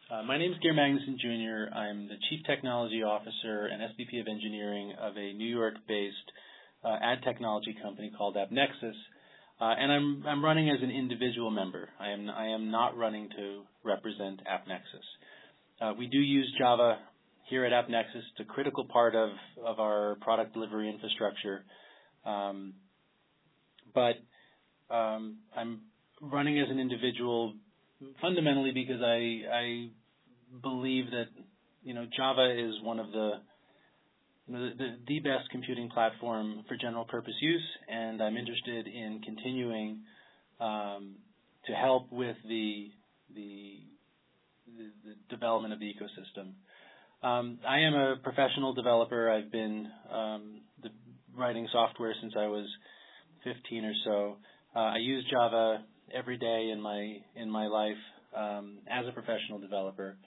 My name is Geir Magnuson Jr. I'm the Chief Technology Officer and SVP of Engineering of a New York-based ad technology company called AppNexus, and I'm running as an individual member. I am not running to represent AppNexus. We do use Java here at AppNexus. It's a critical part of our product delivery infrastructure, but I'm running as an individual fundamentally because I believe that Java is one of the best computing platform for general purpose use, and I'm interested in continuing to help with the development of the ecosystem. I am a professional developer. I've been writing software since I was 15 or so. I use Java every day in my life as a professional developer.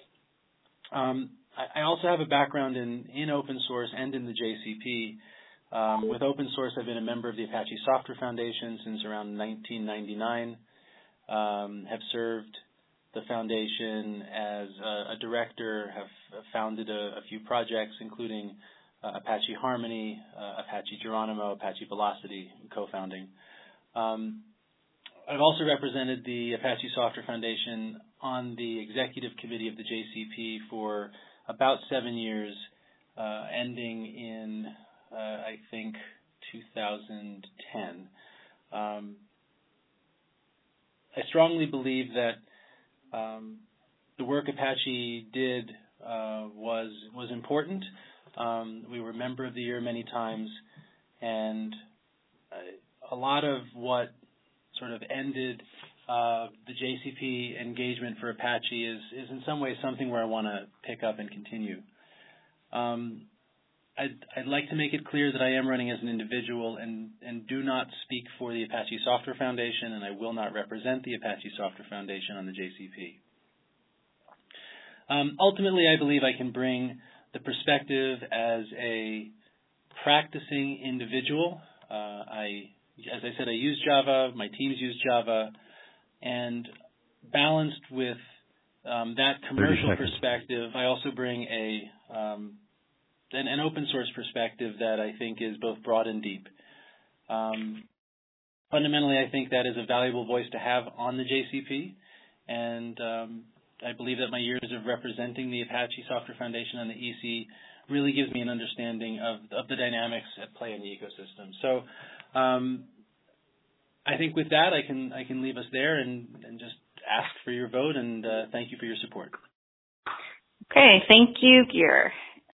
I also have a background in open source and in the JCP. With open source, I've been a member of the Apache Software Foundation since around 1999. Have served the foundation as a director, have founded a few projects, including Apache Harmony, Apache Geronimo, Apache Velocity, co-founding. I've also represented the Apache Software Foundation on the executive committee of the JCP for about 7 years, ending in, I think, 2010. I strongly believe that the work Apache did was important. We were Member of the Year many times, and a lot of what sort of ended the JCP engagement for Apache is in some ways something where I want to pick up and continue. I'd like to make it clear that I am running as an individual and do not speak for the Apache Software Foundation, and I will not represent the Apache Software Foundation on the JCP. Ultimately, I believe I can bring the perspective as a practicing individual. As I said, I use Java, my teams use Java, and balanced with that commercial perspective, I also bring an open source perspective that I think is both broad and deep. Fundamentally, I think that is a valuable voice to have on the JCP, and I believe that my years of representing the Apache Software Foundation and the EC really gives me an understanding of the dynamics at play in the ecosystem. So I think with that, I can leave us there and just ask for your vote, and thank you for your support. Okay, thank you, Geir.